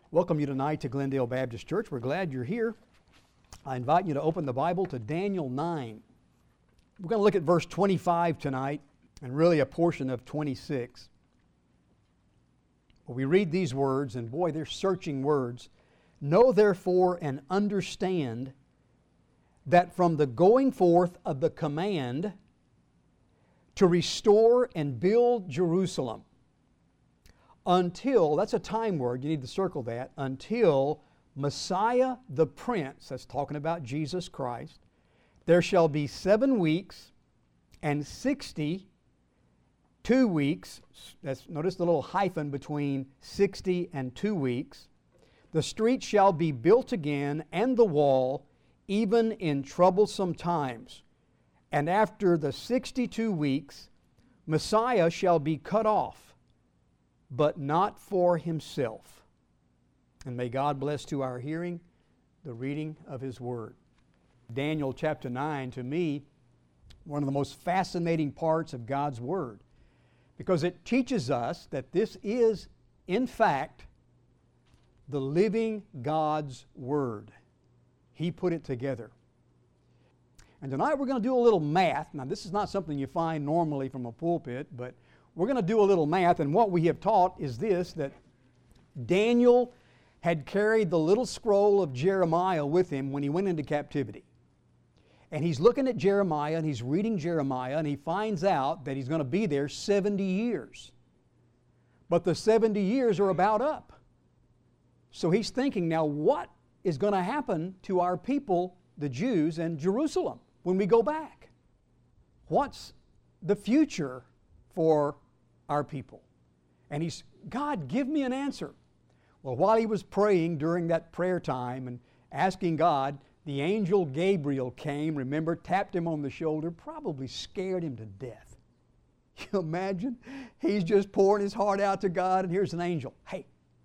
Welcome you tonight to Glendale Baptist Church. We're glad you're here. I invite you to open the Bible to Daniel 9. We're going to look at verse 25 tonight and really a portion of 26. We read these words, and boy, they're searching words. Know therefore and understand that from the going forth of the command to restore and build Jerusalem until, that's a time word, you need to circle that, until Messiah the Prince, that's talking about Jesus Christ, there shall be 7 weeks and 62 weeks. Notice the little hyphen between 60 and 2 weeks. The street shall be built again, and the wall, even in troublesome times. And after the 62 weeks, Messiah shall be cut off, but not for himself. And may God bless to our hearing the reading of His Word. Daniel chapter 9, to me, one of the most fascinating parts of God's Word, because it teaches us that this is, in fact, the living God's Word. He put it together. And tonight we're going to do a little math. Now, this is not something you find normally from a pulpit, but we're going to do a little math, and what we have taught is this, that Daniel had carried the little scroll of Jeremiah with him when he went into captivity. And he's looking at Jeremiah, and he's reading Jeremiah, and he finds out that he's going to be there 70 years. But the 70 years are about up. So he's thinking, now what is going to happen to our people, the Jews, and Jerusalem when we go back? What's the future for our people? And he's, God, give me an answer. Well, while he was praying during that prayer time and asking God, the angel Gabriel came, remember, tapped him on the shoulder, probably scared him to death. You imagine? He's just pouring his heart out to God, and here's an angel. Hey,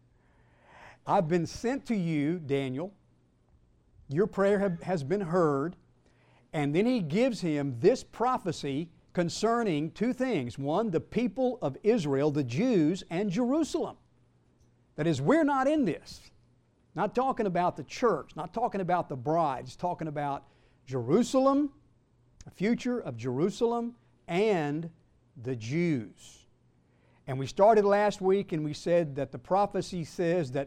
I've been sent to you, Daniel. Your prayer has been heard. And then he gives him this prophecy concerning 2 things. One, the people of Israel, the Jews, and Jerusalem. That is, we're not in this. Not talking about the church, not talking about the bride. It's talking about Jerusalem, the future of Jerusalem, and the Jews. And we started last week and we said that the prophecy says that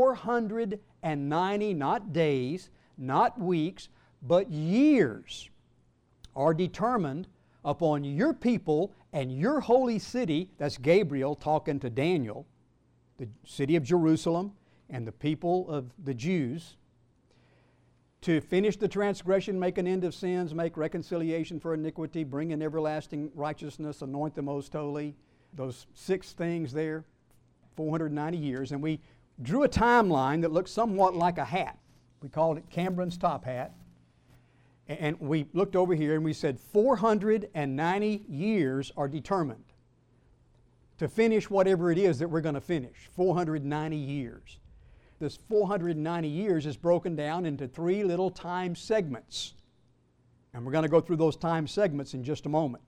490, not days, not weeks, but years are determined upon your people and your holy city. That's Gabriel talking to Daniel, the city of Jerusalem and the people of the Jews, to finish the transgression, make an end of sins, make reconciliation for iniquity, bring in everlasting righteousness, anoint the most holy. Those 6 things there, 490 years. And we drew a timeline that looked somewhat like a hat. We called it Cameron's top hat. And we looked over here and we said 490 years are determined to finish whatever it is that we're going to finish. 490 years. This 490 years is broken down into 3 little time segments. And we're going to go through those time segments in just a moment.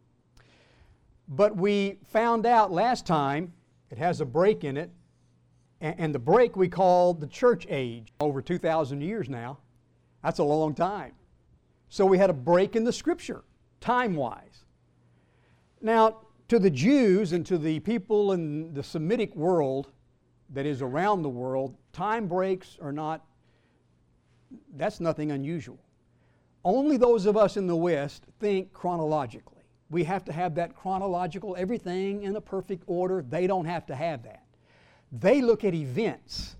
But we found out last time, it has a break in it, and the break we call the church age. Over 2,000 years now. That's a long time. So we had a break in the Scripture, time-wise. Now, to the Jews and to the people in the Semitic world that is around the world, time breaks are not, that's nothing unusual. Only those of us in the West think chronologically. We have to have that chronological, everything in a perfect order. They don't have to have that. They look at events,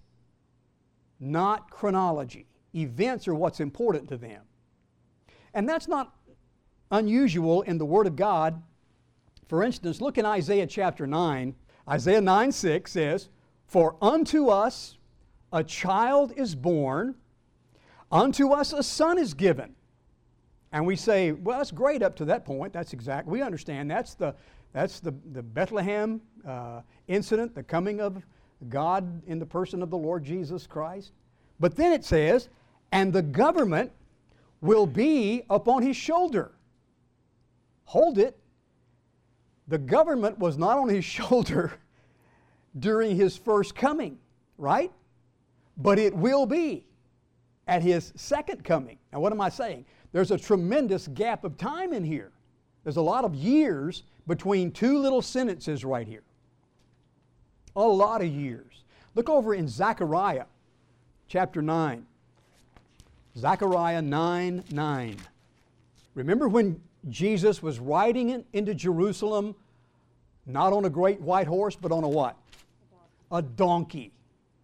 not chronology. Events are what's important to them. And that's not unusual in the Word of God. For instance, look in Isaiah chapter 9. Isaiah 9:6 says, "For unto us a child is born, unto us a son is given." And we say, well, that's great up to that point. That's exact. We understand that's the Bethlehem incident, the coming of God in the person of the Lord Jesus Christ. But then it says, "And the government will be upon his shoulder." Hold it. The government was not on his shoulder during his first coming, right? but it will be at His second coming. Now what am I saying? There's a tremendous gap of time in here. There's a lot of years between two little sentences right here. A lot of years. Look over in Zechariah chapter 9. Zechariah 9:9. Remember when Jesus was riding into Jerusalem, not on a great white horse, but on a what? A donkey.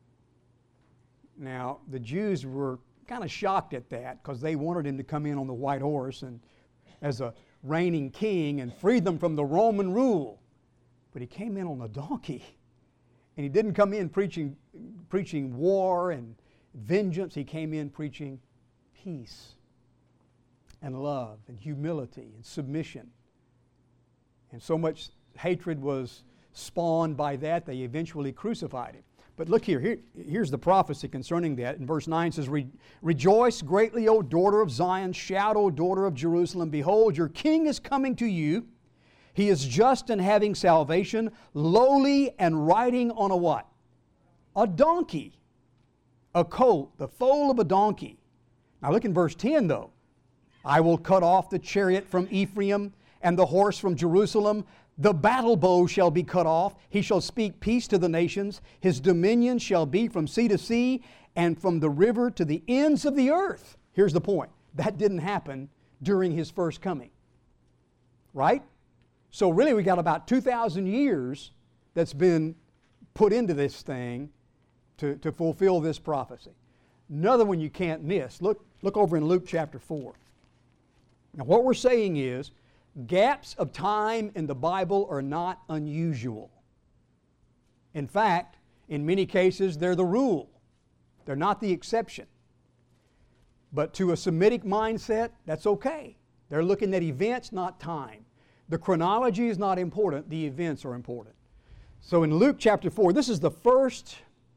Now, the Jews were kind of shocked at that because they wanted Him to come in on the white horse and as a reigning king and free them from the Roman rule. But He came in on a donkey. And He didn't come in preaching war and vengeance. He came in preaching peace and love and humility and submission. And so much hatred was spawned by that, they eventually crucified Him. But look here's the prophecy concerning that. In verse 9 it says, Rejoice greatly, O daughter of Zion. Shout, O daughter of Jerusalem. Behold, your king is coming to you. He is just and having salvation, lowly and riding on a what? A donkey. A colt, the foal of a donkey. Now look in verse 10 though. I will cut off the chariot from Ephraim and the horse from Jerusalem. The battle bow shall be cut off. He shall speak peace to the nations. His dominion shall be from sea to sea and from the river to the ends of the earth. Here's the point. That didn't happen during His first coming. Right? So really we got about 2,000 years that's been put into this thing to fulfill this prophecy. Another one you can't miss. Look over in Luke chapter 4. Now what we're saying is gaps of time in the Bible are not unusual. In fact, in many cases they're the rule. They're not the exception. But to a Semitic mindset, that's okay. They're looking at events, not time. The chronology is not important, the events are important. So in Luke chapter 4, this is the first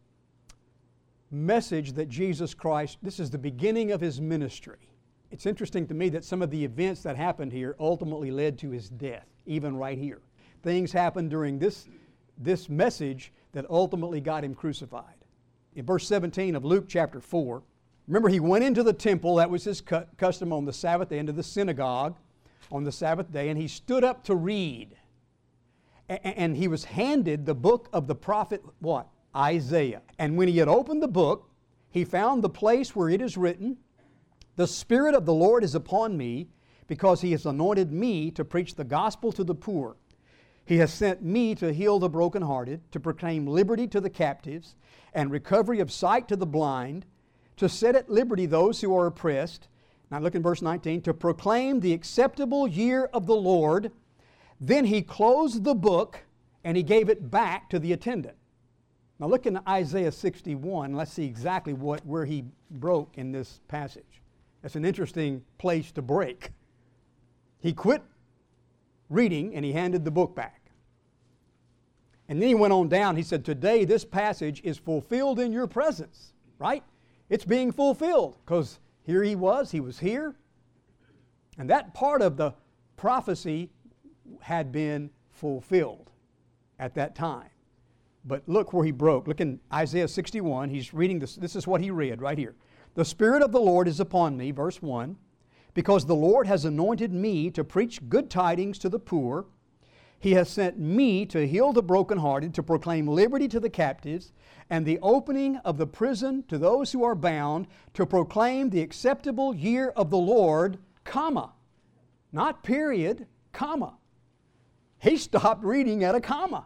message that Jesus Christ, this is the beginning of His ministry. It's interesting to me that some of the events that happened here ultimately led to His death, even right here. Things happened during this message that ultimately got Him crucified. In verse 17 of Luke chapter 4, remember He went into the temple, that was His custom on the Sabbath day, into the synagogue on the Sabbath day, and He stood up to read. And He was handed the book of the prophet, what? Isaiah. And when He had opened the book, He found the place where it is written, The Spirit of the Lord is upon me, because He has anointed me to preach the gospel to the poor. He has sent me to heal the brokenhearted, to proclaim liberty to the captives, and recovery of sight to the blind, to set at liberty those who are oppressed. Now look in verse 19, to proclaim the acceptable year of the Lord. Then He closed the book and He gave it back to the attendant. Now look in Isaiah 61. Let's see exactly where He broke in this passage. That's an interesting place to break. He quit reading and He handed the book back. And then He went on down. He said, today this passage is fulfilled in your presence. Right? It's being fulfilled because here He was here. And that part of the prophecy had been fulfilled at that time. But look where He broke. Look in Isaiah 61. He's reading this. This is what he read right here. The Spirit of the Lord is upon me, verse 1, because the Lord has anointed me to preach good tidings to the poor. He has sent me to heal the brokenhearted, to proclaim liberty to the captives, and the opening of the prison to those who are bound, to proclaim the acceptable year of the Lord, comma. Not period, comma. He stopped reading at a comma.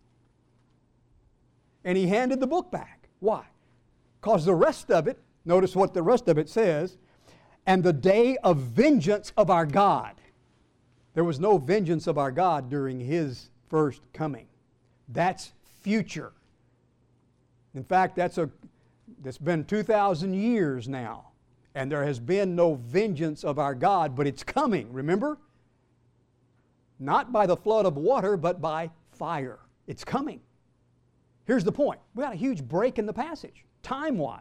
And He handed the book back. Why? Because the rest of it, notice what the rest of it says, and the day of vengeance of our God. There was no vengeance of our God during His first coming. That's future. In fact, that's been 2,000 years now, and there has been no vengeance of our God, but it's coming, remember? Not by the flood of water, but by fire. It's coming. Here's the point. We got a huge break in the passage, time-wise.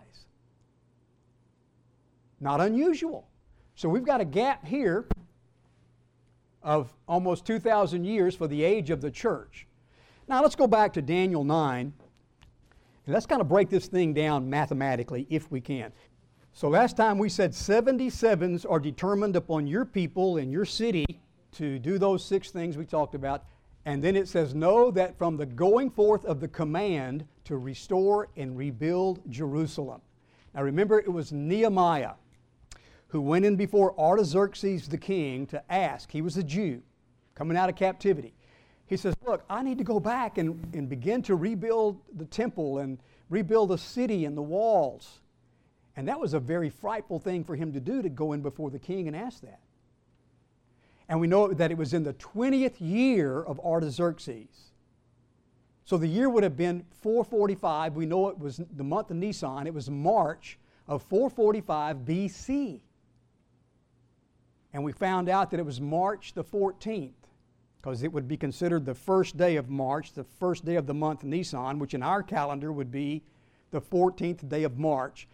Not unusual. So we've got a gap here of almost 2,000 years for the age of the church. Now let's go back to Daniel 9 And let's kind of break this thing down mathematically if we can. So last time we said 77s are determined upon your people in your city to do those 6 things we talked about. And then it says, know that from the going forth of the command to restore and rebuild Jerusalem. Now remember, it was Nehemiah who went in before Artaxerxes the king to ask. He was a Jew coming out of captivity. He says, look, I need to go back and begin to rebuild the temple and rebuild the city and the walls. And that was a very frightful thing for him to do, to go in before the king and ask that. And we know that it was in the 20th year of Artaxerxes. So the year would have been 445. We know it was the month of Nisan. It was March of 445 BC. And we found out that it was March the 14th, because it would be considered the first day of March, the first day of the month Nisan, which in our calendar would be the 14th day of March,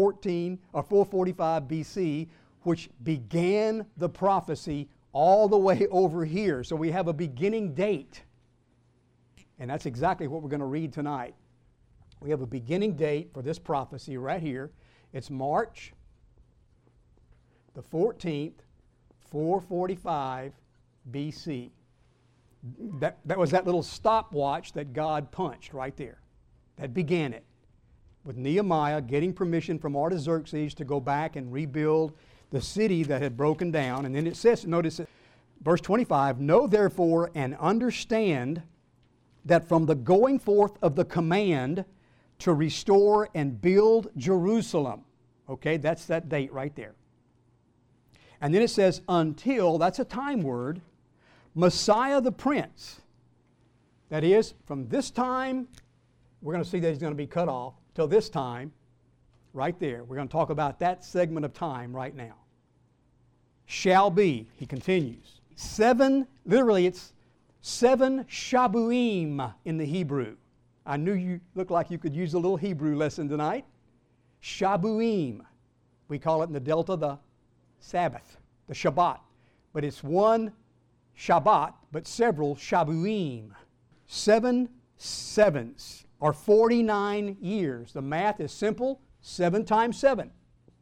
445 BC, which began the prophecy all the way over here. So we have a beginning date. And that's exactly what we're going to read tonight. We have a beginning date for this prophecy right here. It's March the 14th, 445 BC. That was that little stopwatch that God punched right there. That began it, with Nehemiah getting permission from Artaxerxes to go back and rebuild the city that had broken down. And then it says, notice it, verse 25, know therefore and understand that from the going forth of the command to restore and build Jerusalem. Okay, that's that date right there. And then it says, until, that's a time word, Messiah the Prince. That is, from this time, we're going to see that he's going to be cut off, till this time, right there. We're going to talk about that segment of time right now. Shall be, he continues. 7, literally it's 7 Shabuim in the Hebrew. I knew you looked like you could use a little Hebrew lesson tonight. Shabuim. We call it in the Delta the Sabbath, the Shabbat. But it's one Shabbat, but several Shabuim. 7 sevens are 49 years. The math is simple. 7 times 7.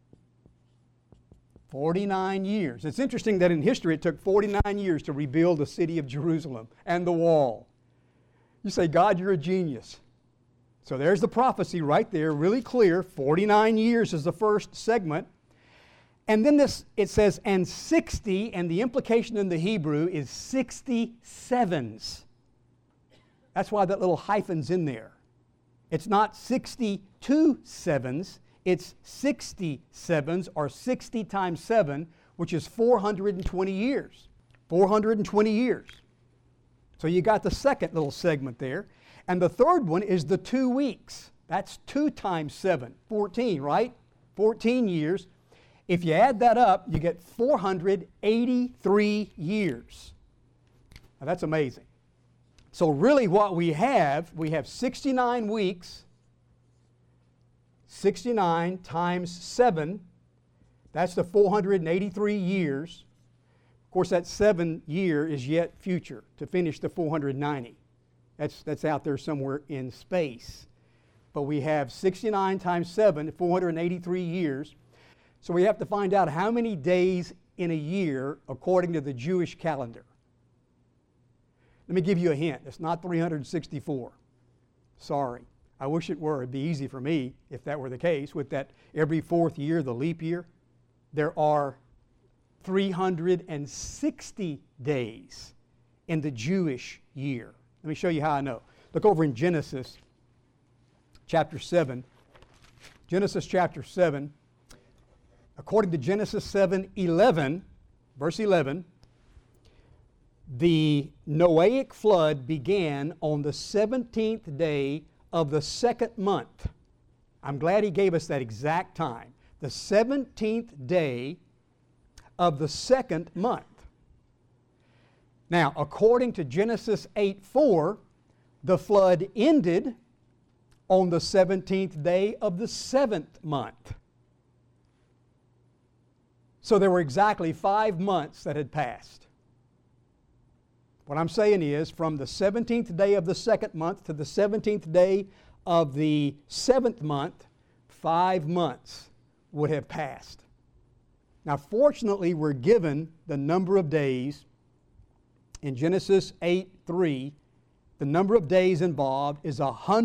49 years. It's interesting that in history it took 49 years to rebuild the city of Jerusalem and the wall. You say, God, you're a genius. So there's the prophecy right there, really clear. 49 years is the first segment. And then it says, and 60, and the implication in the Hebrew is 67s. That's why that little hyphen's in there. It's not 62 sevens, it's 67s, or 60 times 7, which is 420 years. 420 years. So you got the second little segment there. And the third one is the 2 weeks. That's 2 times 7, 14, right? 14 years. If you add that up, you get 483 years. Now that's amazing. So really what we have 69 weeks, 69 times 7, that's the 483 years. Of course, that 7 year is yet future to finish the 490. That's out there somewhere in space. But we have 69 times 7, 483 years. So we have to find out how many days in a year according to the Jewish calendar. Let me give you a hint. It's not 364. Sorry. I wish it were. It'd be easy for me if that were the case. With that every 4th year, the leap year, there are 360 days in the Jewish year. Let me show you how I know. Look over in Genesis chapter 7. Genesis chapter 7. According to Genesis 7:11, verse 11, the Noahic flood began on the 17th day of the 2nd month. I'm glad he gave us that exact time. The 17th day of the 2nd month. Now, according to Genesis 8:4, the flood ended on the 17th day of the 7th month. So there were exactly 5 months that had passed. What I'm saying is, from the 17th day of the 2nd month to the 17th day of the 7th month, 5 months would have passed. Now, fortunately, we're given the number of days in Genesis 8:3. The number of days involved is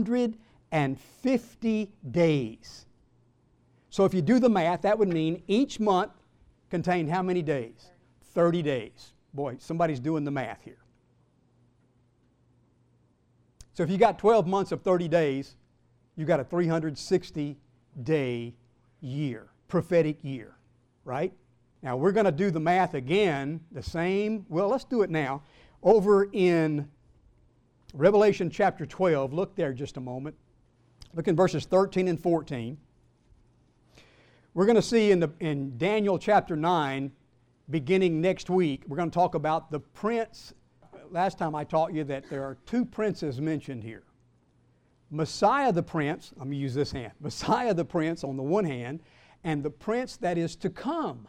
150 days. So if you do the math, that would mean each month contained how many days? 30 days. Boy, somebody's doing the math here. So if you got 12 months of 30 days, you got a 360-day year, prophetic year, right? Now we're going to do the math again, the same. Well, let's do it now. Over in Revelation chapter 12, look there just a moment. Look in verses 13 and 14. We're going to see in Daniel chapter 9, beginning next week, we're going to talk about the prince. Last time I taught you that there are 2 princes mentioned here. Messiah the prince, I'm going to use this hand, Messiah the prince on the one hand, and the prince that is to come.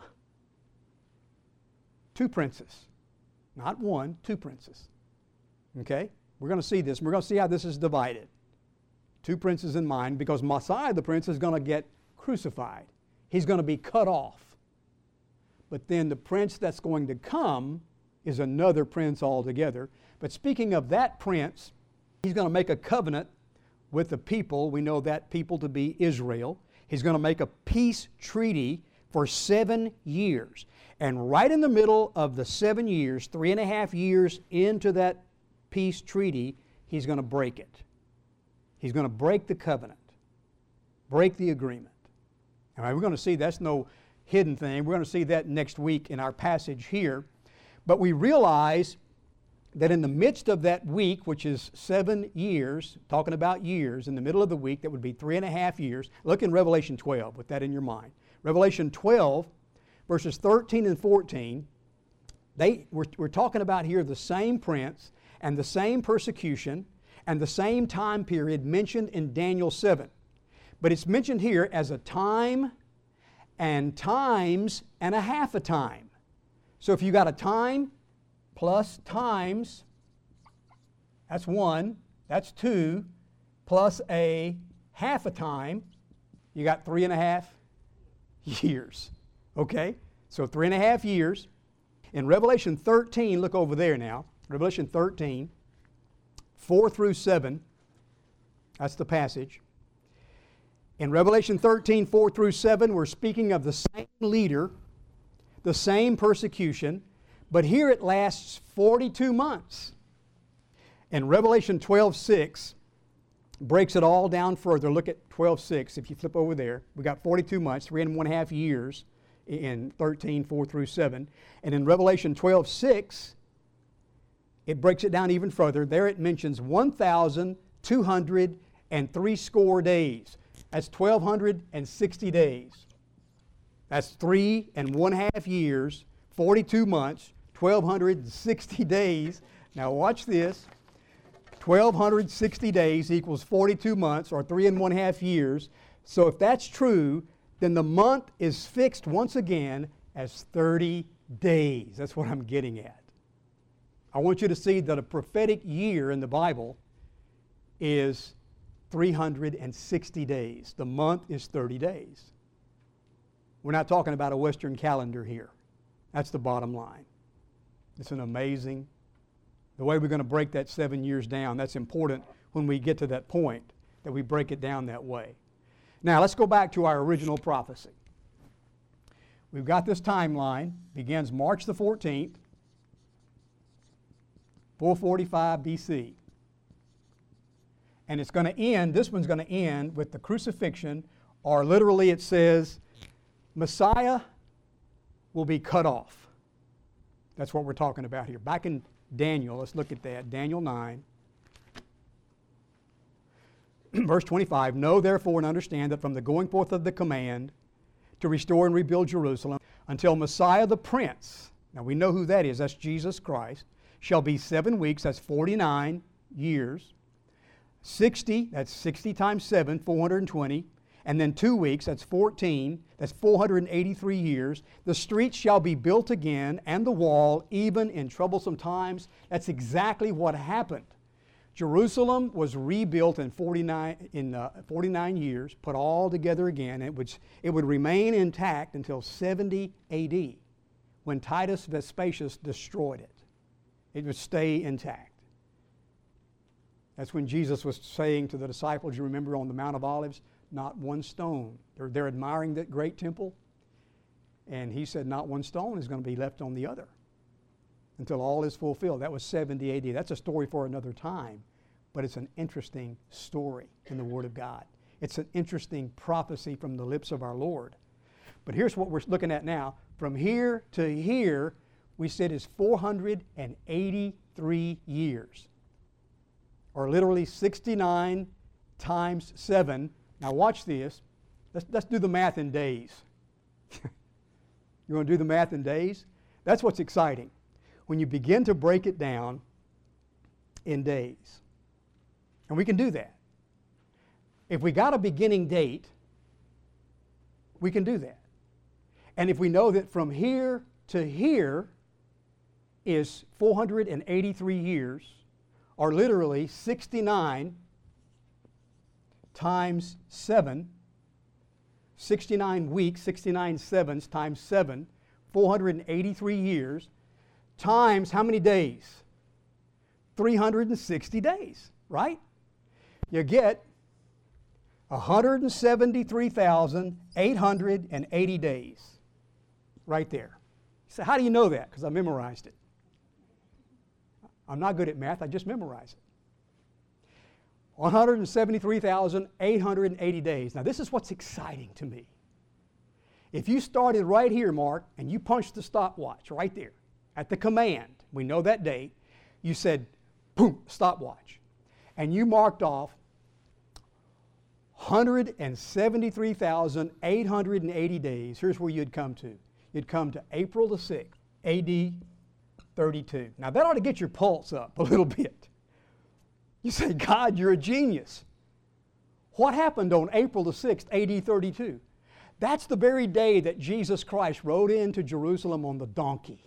2 princes. Not one, 2 princes. Okay? We're going to see this. We're going to see how this is divided. 2 princes in mind, because Messiah the prince is going to get crucified. He's going to be cut off. But then the prince that's going to come is another prince altogether. But speaking of that prince, he's going to make a covenant with the people. We know that people to be Israel. He's going to make a peace treaty for 7 years. And right in the middle of the 7 years, 3.5 years into that peace treaty, he's going to break it. He's going to break the covenant, break the agreement. All right, we're going to see that's no hidden thing. We're going to see that next week in our passage here. But we realize that in the midst of that week, which is 7 years, talking about years, in the middle of the week, that would be 3.5 years. Look in Revelation 12 with that in your mind. Revelation 12, verses 13 and 14, we're talking about here the same prince and the same persecution and the same time period mentioned in Daniel 7. But it's mentioned here as a time and times and a half a time. So if you got a time plus times, that's 1, that's 2, plus a half a time, you got 3.5 years. Okay? So 3.5 years. In Revelation 13, look over there now. Revelation 13, 4 through 7. That's the passage. In Revelation 13, 4 through 7, we're speaking of the same leader, the same persecution, but here it lasts 42 months. And Revelation 12, 6 breaks it all down further. Look at 12, 6. If you flip over there, we got 42 months, 3.5 years in 13, 4 through 7. And in Revelation 12, 6, it breaks it down even further. There it mentions 1,260 days. That's 1,260 days. That's 3.5 years, 42 months, 1,260 days. Now watch this. 1,260 days equals 42 months, or 3.5 years. So if that's true, then the month is fixed once again as 30 days. That's what I'm getting at. I want you to see that a prophetic year in the Bible is 360 days. The month is 30 days. We're not talking about a Western calendar here. That's the bottom line. It's an amazing, the way we're going to break that 7 years down, that's important when we get to that point, that we break it down that way. Now, let's go back to our original prophecy. We've got this timeline, begins March the 14th, 445 BC. And it's going to end, this one's going to end with the crucifixion, or literally it says, Messiah will be cut off. That's what we're talking about here. Back in Daniel, let's look at that. Daniel 9, verse 25. Know therefore and understand that from the going forth of the command to restore and rebuild Jerusalem until Messiah the Prince, now we know who that is, that's Jesus Christ, shall be 7 weeks, that's 49 years. 60, that's 60 times 7, 420. And then 2 weeks, that's 14, that's 483 years. The streets shall be built again, and the wall, even in troublesome times. That's exactly what happened Jerusalem was rebuilt in 49 years, put all together again. It would remain intact until 70 A.D. when Titus Vespasius destroyed it. It would stay intact. That's when Jesus was saying to the disciples, you remember on the Mount of Olives, not one stone. They're admiring that great temple. And he said not one stone is going to be left on the other until all is fulfilled. That was 70 A.D. That's a story for another time, but it's an interesting story in the Word of God. It's an interesting prophecy from the lips of our Lord. But here's what we're looking at now. From here to here, we said is 483 years, or literally 69 times 7. Now watch this. Let's do the math in days. You want to do the math in days? That's what's exciting. When you begin to break it down in days. And we can do that. If we got a beginning date, we can do that. And if we know that from here to here is 483 years, or literally 69 times 7, 69 weeks, 69 sevens times 7, 483 years, times how many days? 360 days, right? You get 173,880 days right there. So how do you know that? Because I memorized it. I'm not good at math, I just memorized it. 173,880 days. Now this is what's exciting to me. If you started right here, Mark, and you punched the stopwatch right there at the command, we know that date, you said, boom, stopwatch. And you marked off 173,880 days. Here's where you'd come to. You'd come to April the 6th, AD 32. Now that ought to get your pulse up a little bit. You say, God, you're a genius. What happened on April the 6th, AD 32? That's the very day that Jesus Christ rode into Jerusalem on the donkey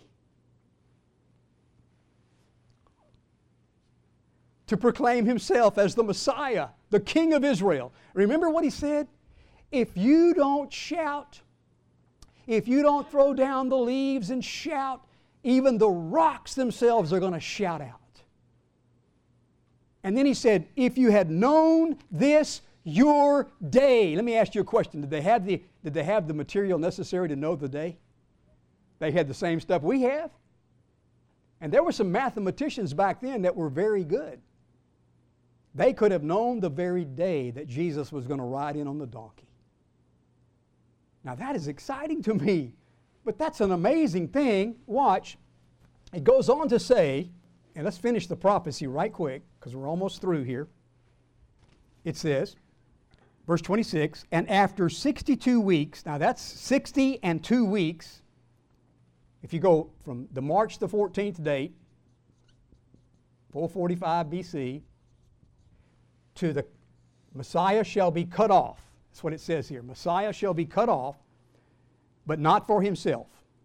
to proclaim himself as the Messiah, the King of Israel. Remember what he said? If you don't shout, if you don't throw down the leaves and shout, even the rocks themselves are going to shout out. And then he said, if you had known this your day. Let me ask you a question. Did they have the material necessary to know the day? They had the same stuff we have. And there were some mathematicians back then that were very good. They could have known the very day that Jesus was going to ride in on the donkey. Now that is exciting to me. But that's an amazing thing. Watch. It goes on to say, and let's finish the prophecy right quick because we're almost through here. It says, verse 26, and after 62 weeks, now that's 60 and 2 weeks. If you go from the March the 14th date, 445 BC, to the Messiah shall be cut off. That's what it says here. Messiah shall be cut off, but not for himself.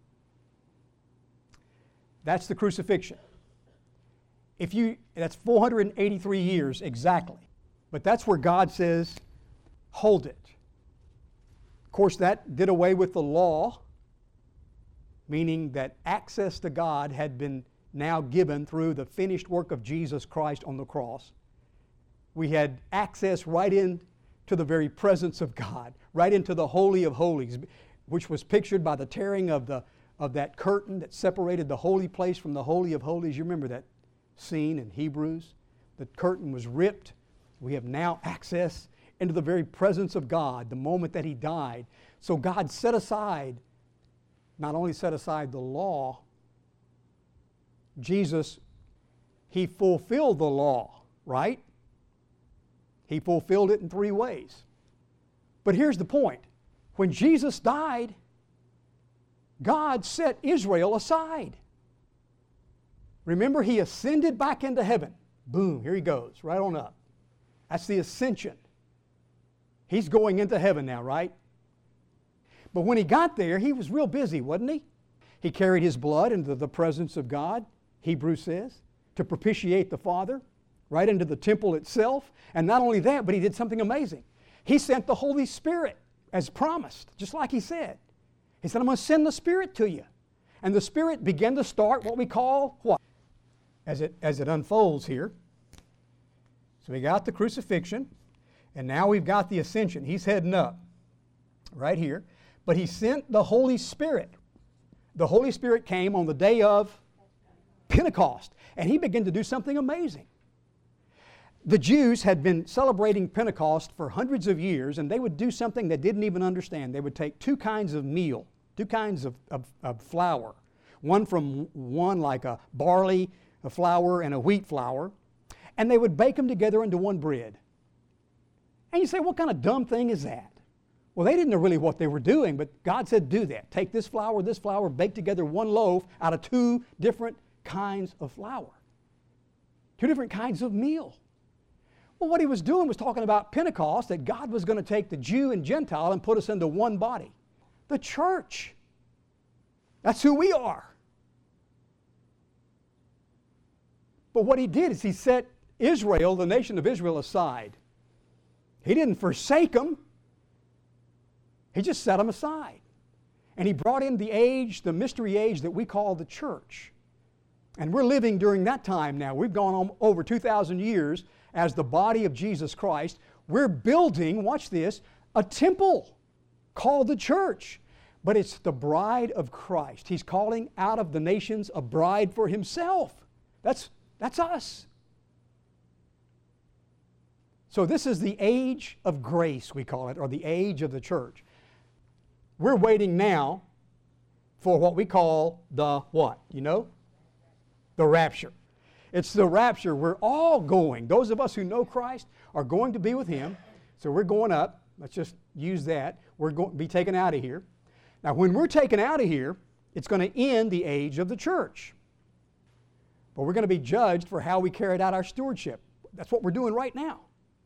That's the crucifixion. That's 483 years exactly. But that's where God says, hold it. Of course, that did away with the law, meaning that access to God had been now given through the finished work of Jesus Christ on the cross. We had access right into the very presence of God, right into the Holy of Holies, which was pictured by the tearing of that curtain that separated the holy place from the Holy of Holies. You remember that scene in Hebrews? The curtain was ripped. We have now access into the very presence of God the moment that He died. So God not only set aside the law, Jesus, He fulfilled the law, right? He fulfilled it in 3 ways. But here's the point. When Jesus died, God set Israel aside. Remember, He ascended back into heaven. Boom, here He goes, right on up. That's the ascension. He's going into heaven now, right? But when He got there, He was real busy, wasn't He? He carried His blood into the presence of God, Hebrews says, to propitiate the Father, right into the temple itself. And not only that, but he did something amazing. He sent the Holy Spirit as promised, just like he said. He said, I'm going to send the Spirit to you. And the Spirit began to start what we call what? As it unfolds here. So we got the crucifixion, and now we've got the ascension. He's heading up right here. But he sent the Holy Spirit. The Holy Spirit came on the day of Pentecost, and he began to do something amazing. The Jews had been celebrating Pentecost for hundreds of years, and they would do something they didn't even understand. They would take two kinds of meal, two kinds of flour, one like a barley flour and a wheat flour, and they would bake them together into one bread. And you say, what kind of dumb thing is that? Well, they didn't know really what they were doing, but God said, do that. Take this flour, bake together one loaf out of two different kinds of flour. Two different kinds of meal. Well, what he was doing was talking about Pentecost, that God was going to take the Jew and Gentile and put us into one body. The church. That's who we are. But what he did is he set Israel, the nation of Israel, aside. He didn't forsake them. He just set them aside. And he brought in the age, the mystery age that we call the church. And we're living during that time now. We've gone on over 2,000 years as the body of Jesus Christ. We're building, watch this, a temple called the church. But it's the bride of Christ. He's calling out of the nations a bride for himself. That's us. So this is the age of grace, we call it, or the age of the church. We're waiting now for what we call the what? You know? The rapture. It's the rapture. We're all going. Those of us who know Christ are going to be with him. So we're going up. Let's just use that. We're going to be taken out of here. Now, when we're taken out of here, it's going to end the age of the church. But we're going to be judged for how we carried out our stewardship. That's what we're doing right now.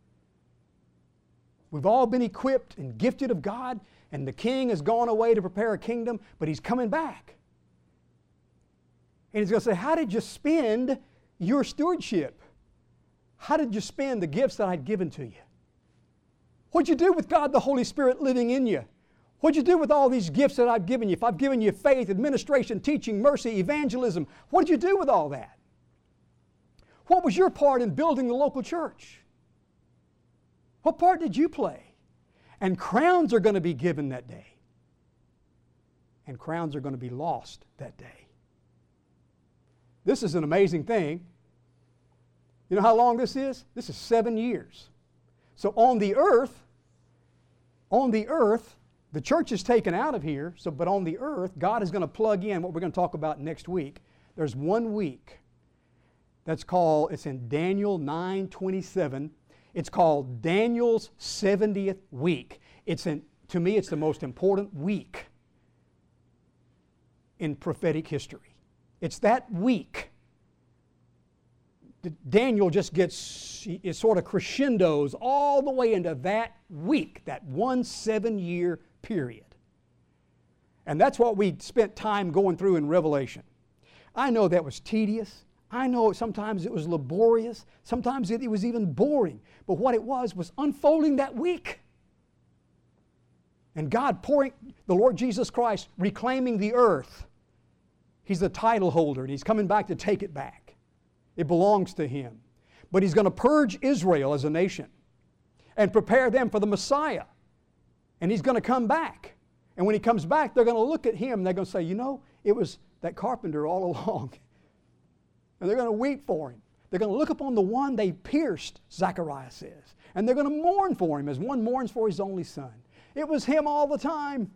We've all been equipped and gifted of God, and the king has gone away to prepare a kingdom, but he's coming back. And he's going to say, how did you spend your stewardship? How did you spend the gifts that I'd given to you? What'd you do with God the Holy Spirit living in you? What'd you do with all these gifts that I've given you? If I've given you faith, administration, teaching, mercy, evangelism, what did you do with all that? What was your part in building the local church? What part did you play? And crowns are going to be given that day. And crowns are going to be lost that day. This is an amazing thing. You know how long this is? This is 7 years. So on the earth, the church is taken out of here, but on the earth, God is going to plug in what we're going to talk about next week. There's 1 week that's called, it's in Daniel 9:27. It's called Daniel's 70th week. To me, it's the most important week in prophetic history. It's that week. Daniel just it sort of crescendos all the way into that week, that 1 7-year period. And that's what we spent time going through in Revelation. I know that was tedious. I know sometimes it was laborious. Sometimes it was even boring. But what it was unfolding that week. And God pouring, the Lord Jesus Christ reclaiming the earth. He's the title holder, and He's coming back to take it back. It belongs to Him. But He's going to purge Israel as a nation and prepare them for the Messiah. And He's going to come back. And when He comes back, they're going to look at Him and they're going to say, you know, it was that carpenter all along. And they're going to weep for Him. They're going to look upon the one they pierced, Zechariah says. And they're going to mourn for Him as one mourns for his only son. It was Him all the time.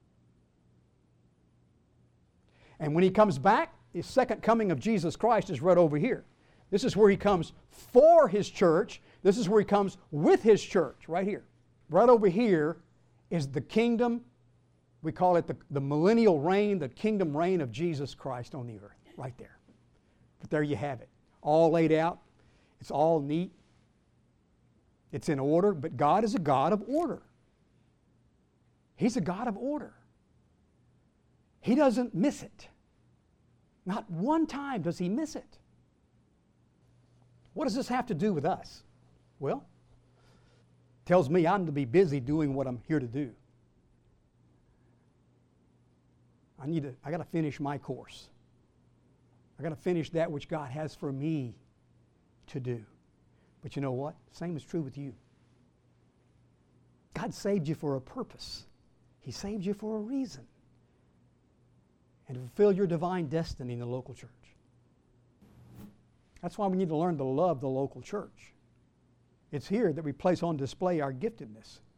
And when He comes back, His second coming of Jesus Christ is right over here. This is where He comes for His church. This is where He comes with His church, right here. Right over here is the kingdom. We call it the millennial reign, the kingdom reign of Jesus Christ on the earth, right there. But there you have it, all laid out. It's all neat. It's in order, but God is a God of order. He's a God of order. He doesn't miss it. Not one time does He miss it. What does this have to do with us? Well, tells me I'm to be busy doing what I'm here to do. I got to finish my course. I got to finish that which God has for me to do. But you know what? Same is true with you. God saved you for a purpose. He saved you for a reason. And to fulfill your divine destiny in the local church. That's why we need to learn to love the local church. It's here that we place on display our giftedness.